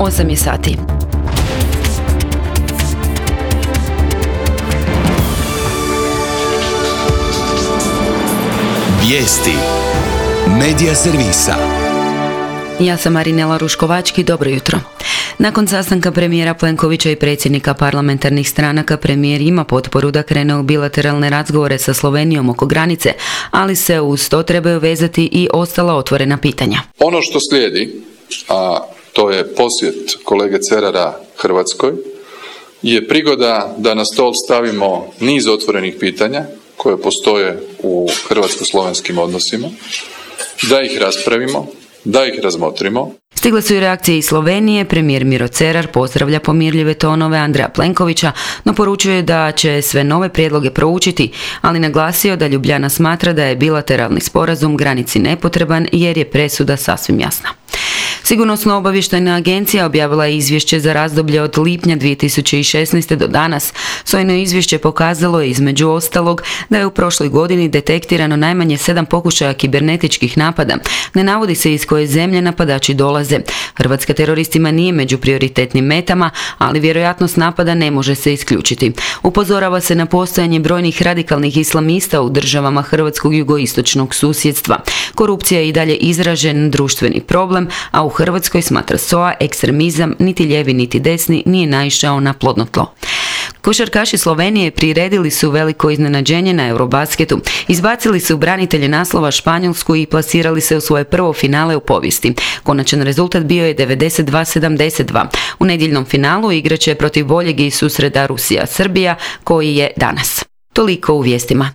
8 je sati. Vijesti Medija servisa. Ja sam Marinela Ruškovački, dobro jutro. Nakon sastanka premijera Plenkovića i predsjednika parlamentarnih stranaka, premijer ima potporu da krene u bilateralne razgovore sa Slovenijom oko granice, ali se uz to trebaju vezati i ostala otvorena pitanja. Ono što slijedi, a to je posjet kolege Cerara Hrvatskoj, je prigoda da na stol stavimo niz otvorenih pitanja koje postoje u hrvatsko-slovenskim odnosima, da ih raspravimo, da ih razmotrimo. Stigle su i reakcije iz Slovenije. Premijer Miro Cerar pozdravlja pomirljive tonove Andreja Plenkovića, no poručuje da će sve nove prijedloge proučiti, ali naglasio da Ljubljana smatra da je bilateralni sporazum granici nepotreban jer je presuda sasvim jasna. Sigurnosno-obavještajna agencija objavila je izvješće za razdoblje od lipnja 2016. do danas. Svojno izvješće pokazalo je između ostalog da je u prošloj godini detektirano najmanje 7 pokušaja kibernetičkih napada. Ne navodi se iz koje zemlje napadači dolaze. Hrvatska teroristima nije među prioritetnim metama, ali vjerojatnost napada ne može se isključiti. Upozorava se na postojanje brojnih radikalnih islamista u državama hrvatskog jugoistočnog susjedstva. Korupcija je i dalje izražen društveni problem, a u Hrvatskoj, smatra SOA, ekstremizam niti lijevi niti desni nije naišao na plodno tlo. Košarkaši Slovenije priredili su veliko iznenađenje na Eurobasketu. Izbacili su branitelje naslova Španjolsku i plasirali se u svoje prvo finale u povijesti. Konačan rezultat bio je 92-72. U nedjeljnom finalu igraće protiv boljeg i susreda Rusija-Srbija, koji je danas. Toliko u vijestima.